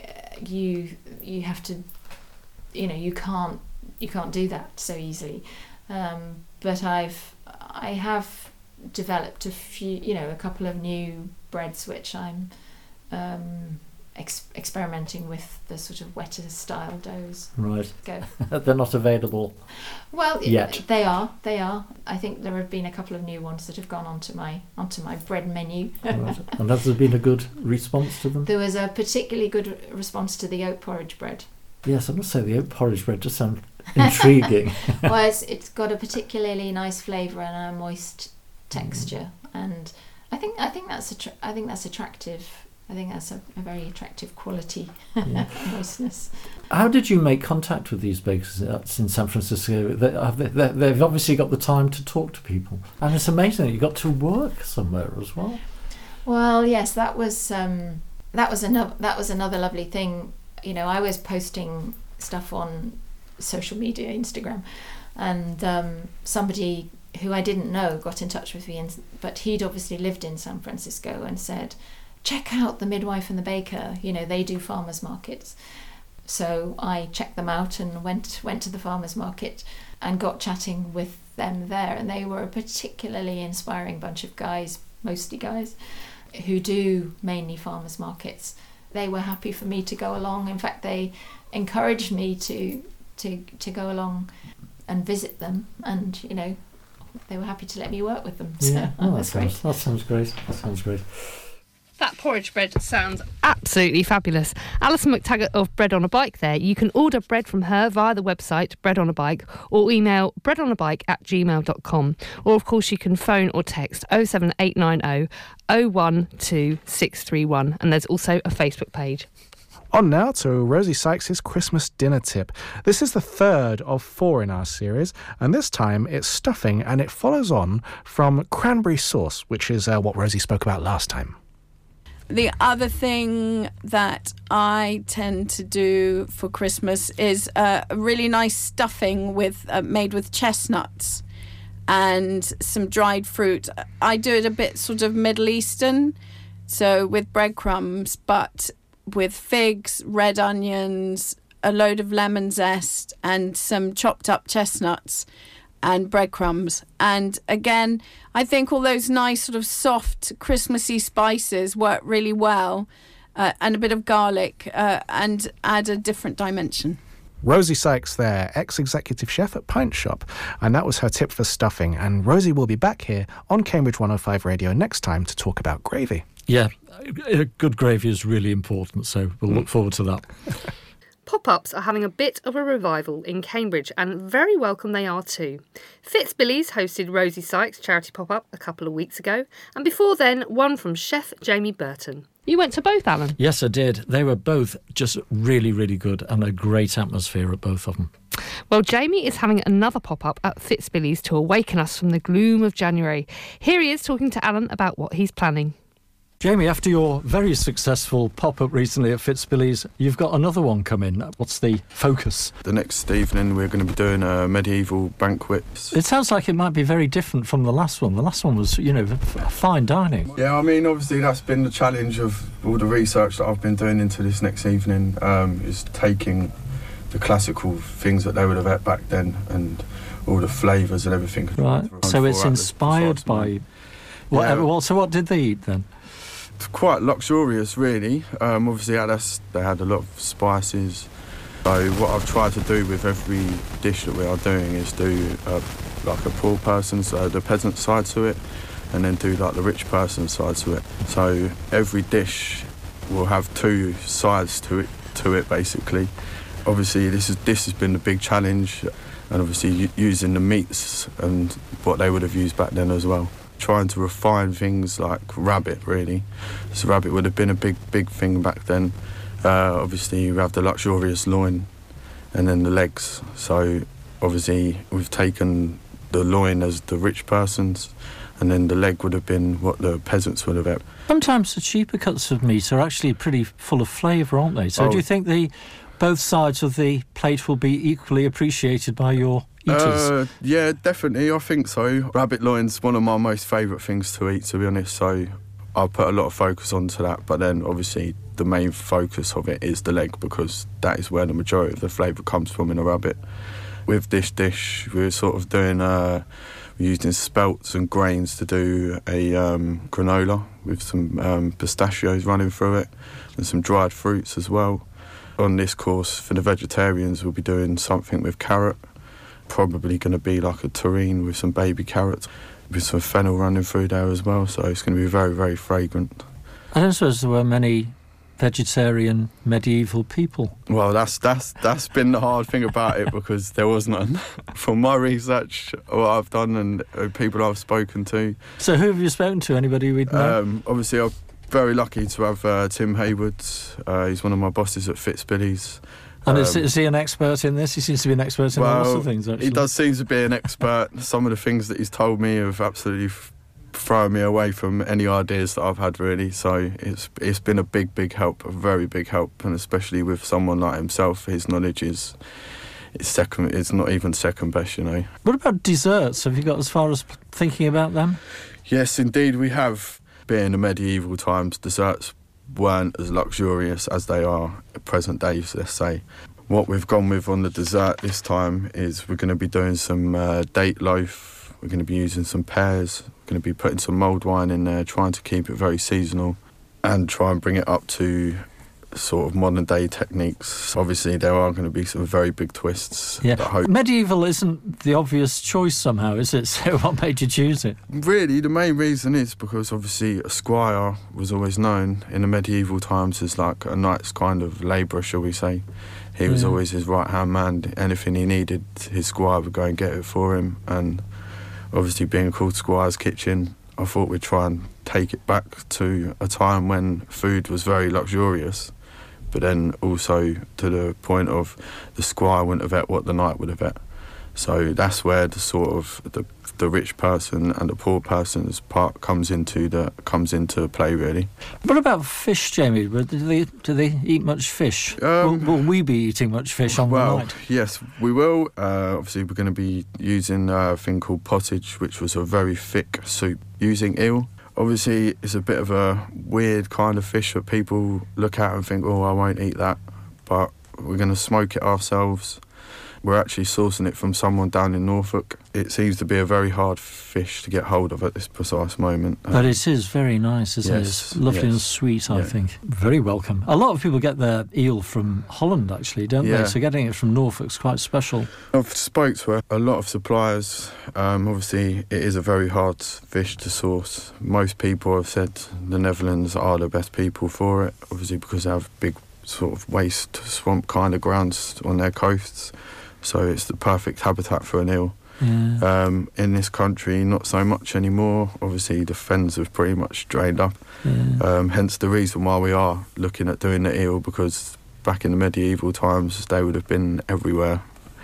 you you have to, you know, you can't you can't do that so easily. Um, but I've I have developed a few, you know, a couple of new breads which I'm um, ex- experimenting with the sort of wetter style doughs. Right. Go. They're not available Well, yet. they are. They are. I think there have been a couple of new ones that have gone onto my onto my bread menu. Right. And has there been a good response to them? There was a particularly good response to the oat porridge bread. Yes, I must say the oat porridge bread does sound intriguing. Well, it's, it's got a particularly nice flavour and a moist texture, and I think I think that's attra- I think that's attractive. I think that's a, a very attractive quality, Yeah. moistness. How did you make contact with these bakers that's in San Francisco? They, have they, they, they've obviously got the time to talk to people, and it's amazing that you got to work somewhere as well. Well, yes, that was um, that was another that was another lovely thing. You know, I was posting stuff on social media, Instagram, and um, somebody who I didn't know got in touch with me, and, but he'd obviously lived in San Francisco, and said, check out the Midwife and the Baker, you know, they do farmers markets. So I checked them out and went went to the farmers market and got chatting with them there, and they were a particularly inspiring bunch of guys, mostly guys, who do mainly farmers markets. They were happy for me to go along. In fact, they encouraged me to to to go along and visit them, and you know, they were happy to let me work with them. So Yeah, that oh, that, was great. sounds, that sounds great. That sounds great. That porridge bread sounds absolutely fabulous. Alison McTaggart of Bread on a Bike there. You can order bread from her via the website Bread on a Bike, or email breadonabike at gmail dot com. Or, of course, you can phone or text oh seven eight nine oh oh one two six three one. And there's also a Facebook page. On now to Rosie Sykes' Christmas dinner tip. This is the third of four in our series, and this time it's stuffing, and it follows on from cranberry sauce, which is uh, what Rosie spoke about last time. The other thing that I tend to do for Christmas is uh, a really nice stuffing with uh, made with chestnuts and some dried fruit. I do it a bit sort of Middle Eastern, so with breadcrumbs, but with figs, red onions, a load of lemon zest and some chopped up chestnuts and breadcrumbs. And again, I think all those nice sort of soft Christmassy spices work really well, uh, and a bit of garlic, uh, and add a different dimension. Rosie Sykes there, ex-executive chef at Pint Shop, and that was her tip for stuffing. And Rosie will be back here on Cambridge one oh five Radio next time to talk about gravy. Yeah, good gravy is really important, so we'll look forward to that. Pop-ups are having a bit of a revival in Cambridge, and very welcome they are too. Fitzbilly's hosted Rosie Sykes' charity pop-up a couple of weeks ago, and before then, one from Chef Jamie Burton. You went to both, Alan? Yes, I did. They were both just really, really good, and a great atmosphere at both of them. Well, Jamie is having another pop-up at Fitzbilly's to awaken us from the gloom of January. Here he is talking to Alan about what he's planning. Jamie, after your very successful pop-up recently at Fitzbilly's, you've got another one coming. What's the focus? The next evening we're going to be doing a medieval banquet. It sounds like it might be very different from the last one. The last one was, you know, f- fine dining. Yeah, I mean, obviously that's been the challenge of all the research that I've been doing into this next evening, um, is taking the classical things that they would have ate back then and all the flavours and everything. Right, so it's inspired by... Whatever. Yeah. Well, so what did they eat then? Quite luxurious, really. Um, obviously, had us, they had a lot of spices. So what I've tried to do with every dish that we are doing is do a, like a poor person, so the peasant side to it, and then do like the rich person side to it. So every dish will have two sides to it, to it basically. Obviously, this is this has been the big challenge, and obviously using the meats and what they would have used back then as well. Trying to refine things like rabbit, really. So rabbit would have been a big, big thing back then. Uh, obviously, you have the luxurious loin and then the legs. So obviously, we've taken the loin as the rich person's, and then the leg would have been what the peasants would have had. Sometimes the cheaper cuts of meat are actually pretty full of flavour, aren't they? So Oh. do you think the both sides of the plate will be equally appreciated by your eaters? Uh, yeah, definitely, I think so. Rabbit loin's one of my most favourite things to eat, to be honest, so I'll put a lot of focus onto that, but then obviously the main focus of it is the leg, because that is where the majority of the flavour comes from in a rabbit. With this dish, we're sort of doing uh, We're using spelts and grains to do a um, granola with some um, pistachios running through it and some dried fruits as well. On this course, for the vegetarians, we'll be doing something with carrot, probably going to be like a terrine with some baby carrots, with some fennel running through there as well, so it's going to be very, very fragrant. I don't suppose there were many vegetarian medieval people. Well, that's that's that's been the hard thing about it, because there was none. From my research, what I've done and uh, people I've spoken to. So who have you spoken to? Anybody we'd know? Um, obviously, I'm very lucky to have uh, Tim Hayward. Uh, he's one of my bosses at Fitzbilly's. And is, Um, is he an expert in this? He seems to be an expert in well, lots of things, actually. He does seem to be an expert. Some of the things that he's told me have absolutely f- thrown me away from any ideas that I've had, really. So it's it's been a big, big help, a very big help, and especially with someone like himself, his knowledge is it's second. It's not even second best, you know. What about desserts? Have you got as far as thinking about them? Yes, indeed, we have. Being the medieval times, desserts weren't as luxurious as they are at present days, let's say. What we've gone with on the dessert this time is we're going to be doing some uh, date loaf, we're going to be using some pears, we're going to be putting some mulled wine in there, trying to keep it very seasonal and try and bring it up to sort of modern day techniques. Obviously there are going to be some very big twists. Yeah, that I hope. medieval isn't the obvious choice somehow, is it? So what made you choose it? Really, the main reason is because obviously a squire was always known in the medieval times as like a knight's kind of labourer, shall we say. He was Yeah. always his right-hand man. Anything he needed, his squire would go and get it for him. And obviously being called Squire's Kitchen, I thought we'd try and take it back to a time when food was very luxurious, but then also to the point of the squire wouldn't have ate what the knight would have ate. So that's where the sort of the the rich person and the poor person's part comes into the comes into play, really. What about fish, Jamie? Do they, do they eat much fish? Um, will, will we be eating much fish on Well, the night? yes, we will. Uh, obviously, we're going to be using a thing called pottage, which was a very thick soup using eel. Obviously, it's a bit of a weird kind of fish that people look at and think, oh, I won't eat that. But we're going to smoke it ourselves. We're actually sourcing it from someone down in Norfolk. It seems to be a very hard fish to get hold of at this precise moment. But it is very nice, isn't yes, it? It's lovely yes. and sweet, I Yeah. think. Very welcome. A lot of people get their eel from Holland, actually, don't Yeah. they? So getting it from Norfolk's quite special. I've spoke to a, a lot of suppliers. Um, obviously, it is a very hard fish to source. Most people have said the Netherlands are the best people for it, obviously because they have big sort of waste swamp kind of grounds on their coasts. So it's the perfect habitat for an eel. Yeah. Um, in this country, not so much anymore. Obviously, the fens have pretty much drained up. Yeah. Um, hence the reason why we are looking at doing the eel, because back in the medieval times, they would have been everywhere.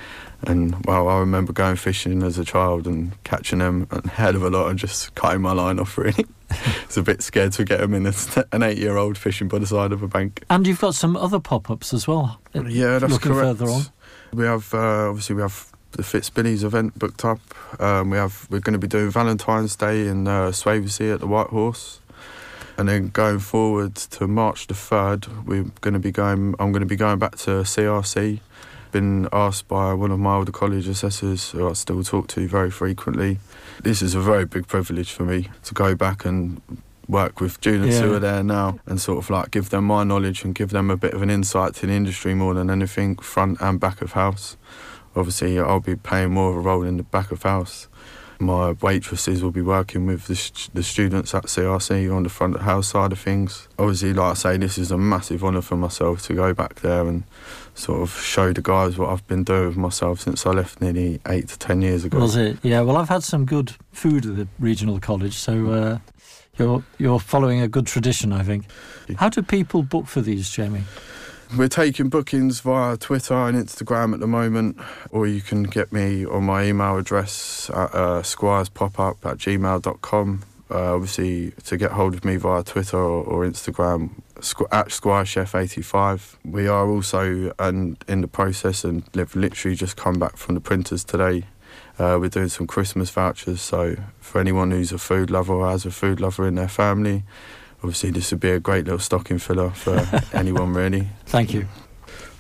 And, well, I remember going fishing as a child and catching them a hell of a lot and just cutting my line off, really. I was a bit scared to get them in as an eight-year-old fishing by the side of a bank. And you've got some other pop-ups as well. Yeah, that's looking correct. further on. We have, uh, obviously, we have the Fitzbilly's event booked up. Um, we have, we're going to be doing Valentine's Day in uh, Swavesey at the White Horse. And then going forward to March the third, we're going to be going, I'm going to be going back to C R C. Been asked by one of my older college assessors, who I still talk to very frequently. This is a very big privilege for me to go back and work with students Yeah. who are there now and sort of like give them my knowledge and give them a bit of an insight to the industry more than anything, front and back of house. Obviously, I'll be playing more of a role in the back of house. My waitresses will be working with the, st- the students at C R C on the front of house side of things. Obviously, like I say, this is a massive honour for myself to go back there and sort of show the guys what I've been doing with myself since I left nearly eight to ten years ago. Was it? Yeah, well, I've had some good food at the regional college, so uh, you're, you're following a good tradition, I think. How do people book for these, Jamie? We're taking bookings via Twitter and Instagram at the moment, or you can get me on my email address at uh, squirespopup at gmail dot com. Uh, obviously, to get hold of me via Twitter or, or Instagram, squ- at squirechef eighty-five. We are also um, in the process, and have literally just come back from the printers today. Uh, we're doing some Christmas vouchers, so for anyone who's a food lover or has a food lover in their family, obviously this would be a great little stocking filler for anyone, really. Thank you.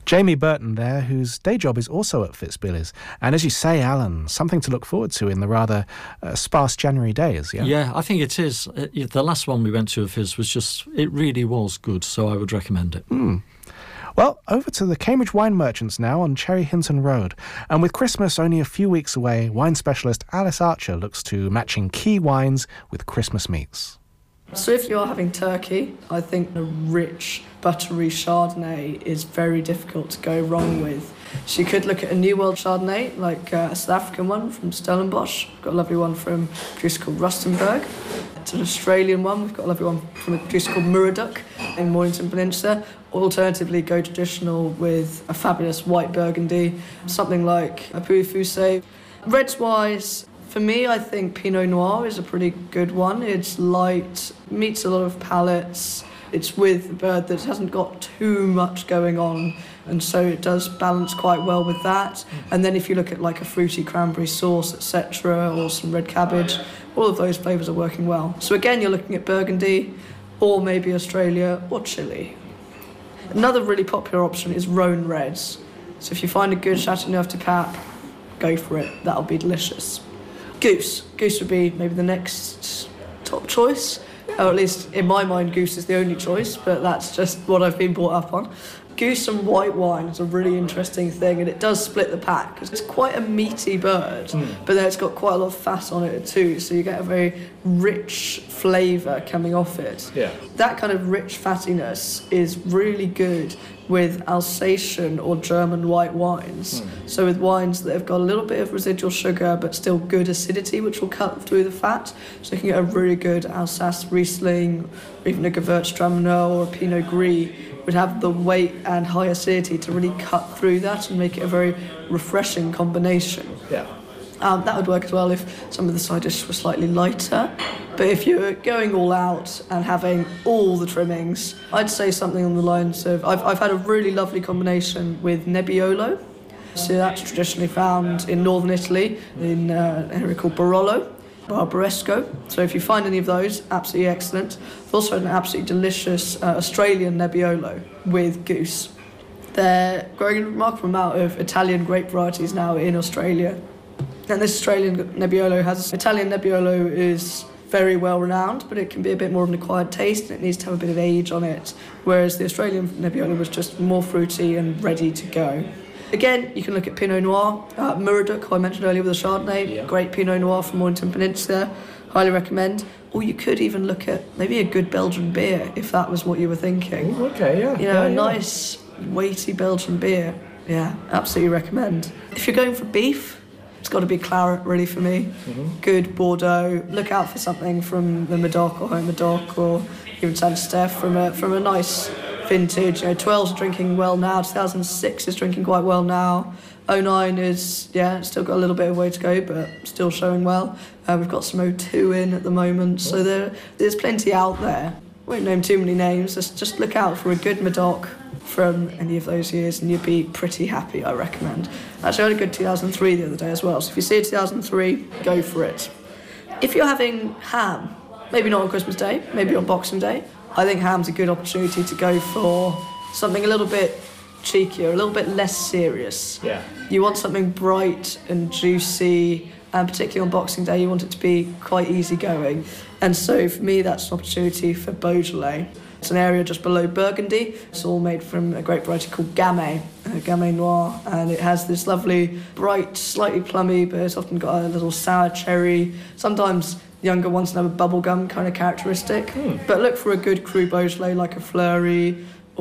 Jamie Burton there, whose day job is also at Fitzbillies. And as you say, Alan, something to look forward to in the rather uh, sparse January days, yeah? Yeah, I think it is. Uh, the last one we went to of his was just, it really was good, so I would recommend it. Hmm. Well, over to the Cambridge Wine Merchants now on Cherry Hinton Road. And with Christmas only a few weeks away, wine specialist Alice Archer looks to matching key wines with Christmas meats. So if you're having turkey, I think the rich, buttery Chardonnay is very difficult to go wrong with. So you could look at a New World Chardonnay, like uh, a South African one from Stellenbosch. We've got a lovely one from a producer called Rustenburg. It's an Australian one. We've got a lovely one from a producer called Murdoch in Mornington Peninsula. Alternatively, go traditional with a fabulous white Burgundy, something like a Pouilly-Fuissé. Reds-wise, for me, I think Pinot Noir is a pretty good one. It's light, meets a lot of palates. It's with a bird that hasn't got too much going on, and so it does balance quite well with that. And then if you look at like a fruity cranberry sauce, et cetera, or some red cabbage, all of those flavours are working well. So again, you're looking at Burgundy, or maybe Australia, or Chile. Another really popular option is Rhone Reds. So if you find a good Chateauneuf du Pape, go for it. That'll be delicious. Goose. Goose would be maybe the next top choice. Or at least in my mind, goose is the only choice, but that's just what I've been brought up on. Goose and white wine is a really interesting thing, and it does split the pack because it's quite a meaty bird, mm. but then it's got quite a lot of fat on it too, so you get a very rich flavour coming off it. Yeah. That kind of rich fattiness is really good with Alsatian or German white wines. Mm. So with wines that have got a little bit of residual sugar but still good acidity, which will cut through the fat, so you can get a really good Alsace Riesling, or even a Gewürztraminer or a Pinot Gris, would have the weight and high acidity to really cut through that and make it a very refreshing combination. Yeah. Um, that would work as well if some of the side dishes were slightly lighter. But if you're going all out and having all the trimmings, I'd say something on the lines of... I've, I've had a really lovely combination with Nebbiolo. So that's traditionally found in northern Italy, in uh, an area called Barolo. Barbaresco. So if you find any of those, absolutely excellent. I've also had an absolutely delicious uh, Australian Nebbiolo with goose. They're growing a remarkable amount of Italian grape varieties now in Australia. And this Australian Nebbiolo has... Italian Nebbiolo is very well renowned, but it can be a bit more of an acquired taste and it needs to have a bit of age on it, whereas the Australian Nebbiolo was just more fruity and ready to go. Again, you can look at Pinot Noir. Uh, Murdoch, who I mentioned earlier with the Chardonnay, yeah. Great Pinot Noir from Mornington Peninsula, highly recommend. Or you could even look at maybe a good Belgian beer, if that was what you were thinking. Ooh, okay, yeah. You know, yeah, a yeah. nice, weighty Belgian beer. Yeah, absolutely recommend. If you're going for beef, it's got to be claret, really, for me. Mm-hmm. Good Bordeaux. Look out for something from the Medoc or Home Medoc, or even Saint Steph from a, from a nice... vintage. You know, twelves are drinking well now, two thousand six is drinking quite well now, oh nine is, yeah, still got a little bit of way to go, but still showing well. Uh, we've got some oh two in at the moment, so there, there's plenty out there. Won't name too many names, just, just look out for a good Medoc from any of those years and you'd be pretty happy, I recommend. Actually, I had a good two thousand three the other day as well, so if you see a two thousand three, go for it. If you're having ham, maybe not on Christmas Day, maybe on Boxing Day, I think ham's a good opportunity to go for something a little bit cheekier, a little bit less serious. Yeah. You want something bright and juicy, and particularly on Boxing Day, you want it to be quite easygoing. And so for me, that's an opportunity for Beaujolais. It's an area just below Burgundy. It's all made from a grape variety called Gamay, uh, Gamay Noir, and it has this lovely, bright, slightly plummy, but it's often got a little sour cherry. Sometimes younger ones have a bubblegum kind of characteristic. Mm. But look for a good cru Beaujolais like a Fleury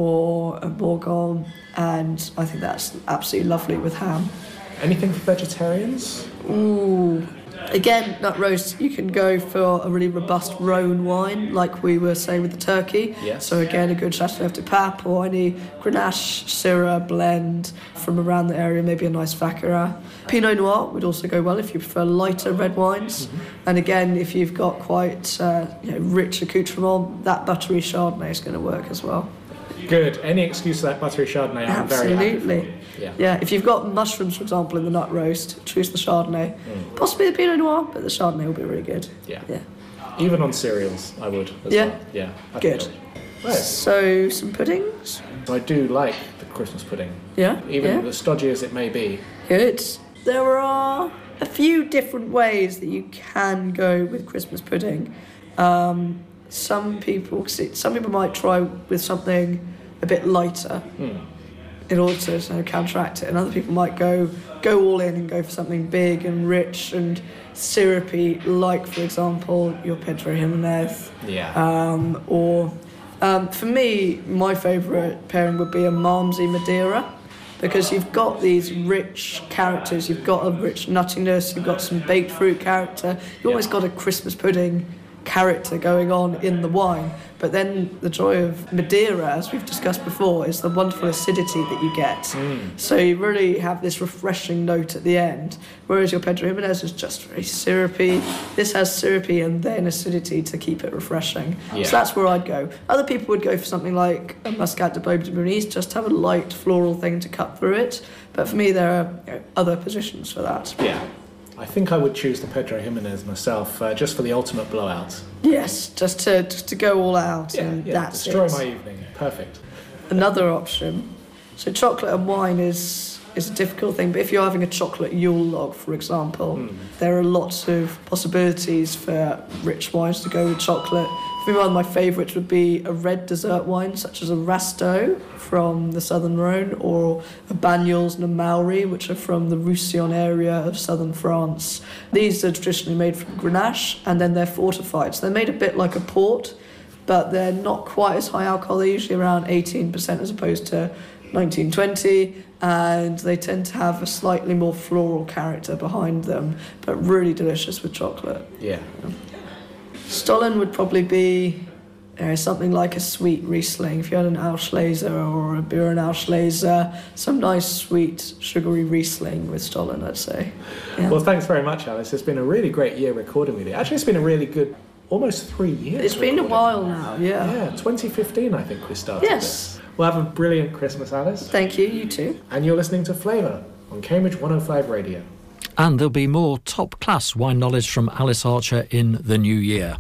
or a Bourgogne, and I think that's absolutely lovely with ham. Anything for vegetarians? Ooh. Again, nut roast, you can go for a really robust Rhone wine, like we were saying with the turkey. Yes. So again, a good Chateauneuf du Pape or any Grenache, Syrah blend from around the area, maybe a nice Vaccarat. Pinot Noir would also go well if you prefer lighter red wines. Mm-hmm. And again, if you've got quite uh, you know, rich accoutrement, that buttery Chardonnay is going to work as well. Good. Any excuse for that buttery Chardonnay, I'm very happy for. Absolutely. Yeah. yeah, if you've got mushrooms, for example, in the nut roast, choose the Chardonnay. Mm. Possibly the Pinot Noir, but the Chardonnay will be really good. Yeah. Yeah. Even on cereals, I would as yeah. well. Yeah. I Good. think Right. So, some puddings. I do like the Christmas pudding. Yeah. Even yeah. as stodgy as it may be. Good. There are a few different ways that you can go with Christmas pudding. Um, some people, some people might try with something a bit lighter mm. in order to you know, counteract it, and other people might go go all in and go for something big and rich and syrupy, like for example your Pedro Jimenez. Yeah. Um, or um, for me, my favourite pairing would be a Malmsey Madeira. Because you've got these rich characters, you've got a rich nuttiness, you've got some baked fruit character, you've almost got a Christmas pudding character going on in the wine. But then the joy of Madeira, as we've discussed before, is the wonderful acidity that you get. Mm. So you really have this refreshing note at the end, whereas your Pedro Jimenez is just very syrupy. This has syrupy and then acidity to keep it refreshing. Yeah. So that's where I'd go. Other people would go for something like a Muscat de Beaune de Bernice, just have a light floral thing to cut through it. But for me, there are you know, other positions for that. Yeah. I think I would choose the Pedro Jimenez myself, uh, just for the ultimate blowout. Yes, just to just to go all out, Yeah, and yeah, that's destroy it. my evening. Perfect. Another option. So chocolate and wine is is a difficult thing, but if you're having a chocolate Yule log, for example, Mm. there are lots of possibilities for rich wines to go with chocolate. For me, one of my favourites would be a red dessert wine, such as a Rasteau from the southern Rhône, or a Banyuls and a Maury, which are from the Roussillon area of southern France. These are traditionally made from Grenache, and then they're fortified. So they're made a bit like a port, but they're not quite as high alcohol. They're usually around eighteen percent as opposed to nineteen, twenty, and they tend to have a slightly more floral character behind them, but really delicious with chocolate. Yeah. Stollen would probably be you know, something like a sweet Riesling. If you had an Auslese or a Buren Auslese, some nice sweet sugary Riesling with Stollen, I'd say. Yeah. Well, thanks very much, Alice. It's been a really great year recording with you. Actually, it's been a really good, almost three years. It's been a recording. while now, yeah. Yeah, twenty fifteen, I think we started Yes. this. Well, have a brilliant Christmas, Alice. Thank you, you too. And you're listening to Flavour on Cambridge one oh five Radio. And there'll be more top-class wine knowledge from Alice Archer in the new year.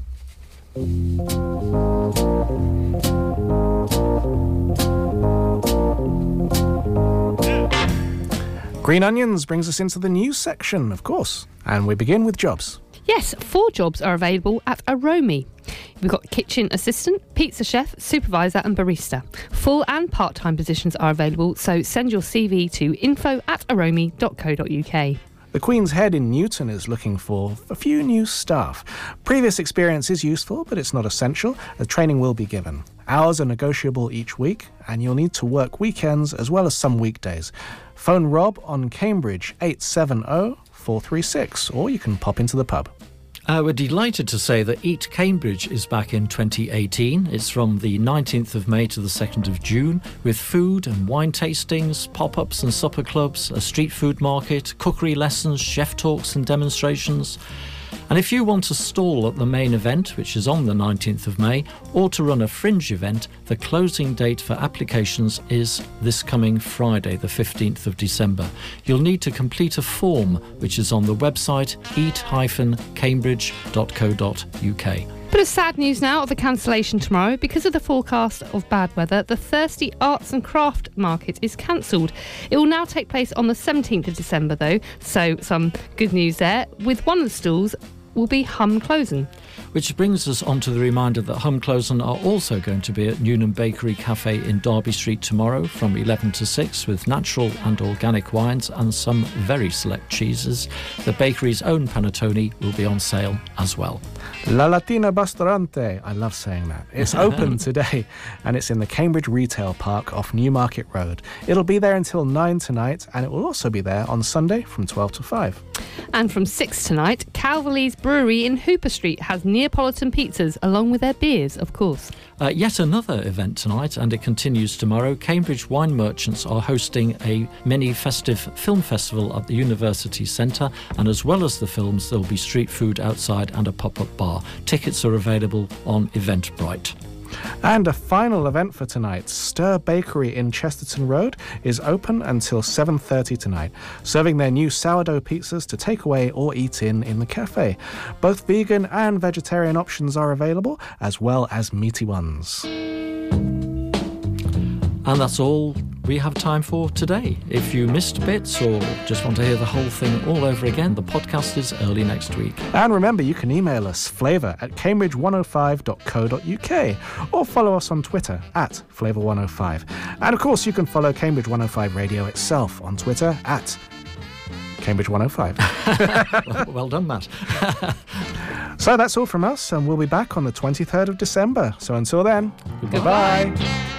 Green Onions brings us into the news section, of course. And we begin with jobs. Yes, four jobs are available at Aromi. We've got kitchen assistant, pizza chef, supervisor and barista. Full and part-time positions are available, so send your C V to info at aromi dot co dot uk. The Queen's Head in Newton is looking for a few new staff. Previous experience is useful, but it's not essential, as training will be given. Hours are negotiable each week, and you'll need to work weekends as well as some weekdays. Phone Rob on Cambridge eight seven zero, four three six, or you can pop into the pub. Uh, we're delighted to say that Eat Cambridge is back in twenty eighteen. It's from the nineteenth of May to the second of June, with food and wine tastings, pop-ups and supper clubs, a street food market, cookery lessons, chef talks and demonstrations. And if you want a stall at the main event, which is on the nineteenth of May, or to run a fringe event, the closing date for applications is this coming Friday, the fifteenth of December. You'll need to complete a form, which is on the website eat dash cambridge dot co dot uk. Bit of sad news now of a cancellation tomorrow. Because of the forecast of bad weather, the Thirsty Arts and Craft Market is cancelled. It will now take place on the seventeenth of December though, so some good news there, with one of the stalls will be Hum Closen. Which brings us on to the reminder that Hum Closen are also going to be at Newnham Bakery Cafe in Derby Street tomorrow from eleven to six with natural and organic wines and some very select cheeses. The bakery's own panettone will be on sale as well. La Latina Bastarante, I love saying that. It's open today and it's in the Cambridge Retail Park off Newmarket Road. It'll be there until nine tonight and it will also be there on Sunday from twelve to five. And from six tonight, Calverley's Brewery in Hooper Street has Neapolitan pizzas along with their beers, of course. Uh, yet another event tonight, and it continues tomorrow. Cambridge Wine Merchants are hosting a mini festive film festival at the University Centre, and as well as the films, there'll be street food outside and a pop-up bar. Tickets are available on Eventbrite. And a final event for tonight. Stir Bakery in Chesterton Road is open until seven thirty tonight, serving their new sourdough pizzas to take away or eat in in the cafe. Both vegan and vegetarian options are available, as well as meaty ones. And that's all we have time for today. If you missed bits or just want to hear the whole thing all over again, the podcast is early next week. And remember, you can email us flavour at cambridge one oh five dot co dot uk or follow us on Twitter at flavour one oh five. And of course, you can follow Cambridge one oh five Radio itself on Twitter at Cambridge one oh five. well, well done, Matt. So that's all from us, and we'll be back on the twenty-third of December. So until then, goodbye. goodbye.